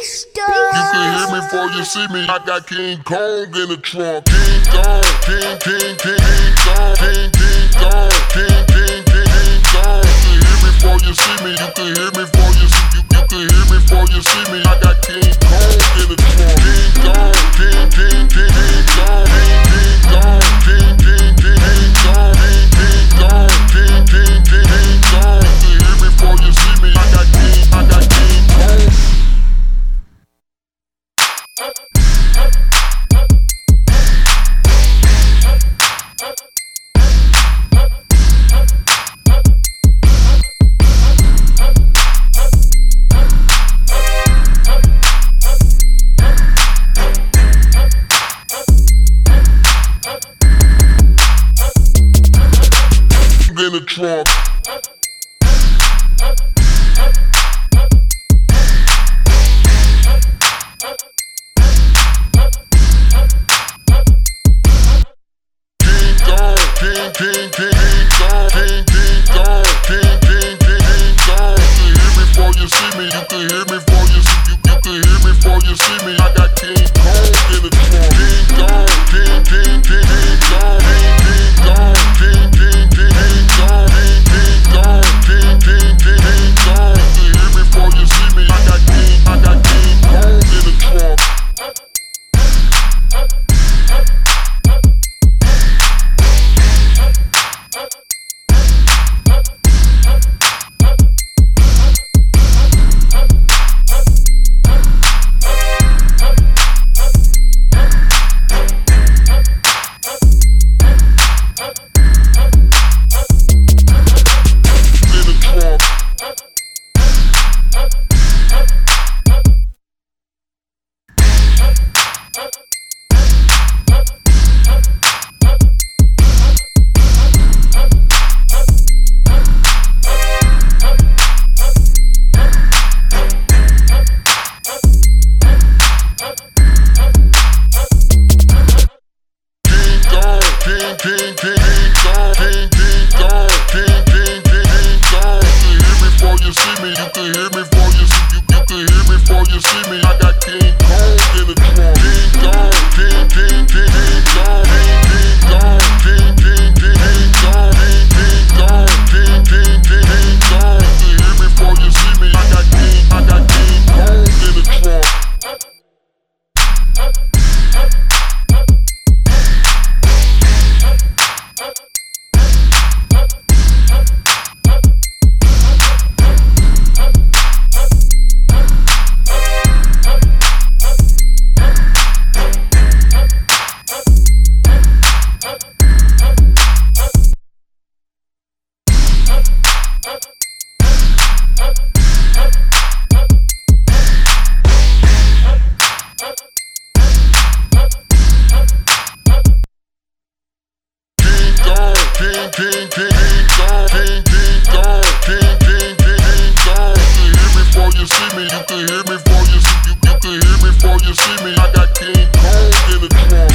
You can hear me before you see me. I got King Kong in the trunk. King Kong, King Kong, King Kong, King Kong. You can hear me before you see me. You can hear me before you see me. You can hear me before you see me. I got King Kong in the trunk. King Kong, King Kong, King Kong, King Kong, King Kong, King Kong. You can hear me before you see me. I got King Kong. In the trunk. You can hear me before you see me. I got King Kong in the trunk.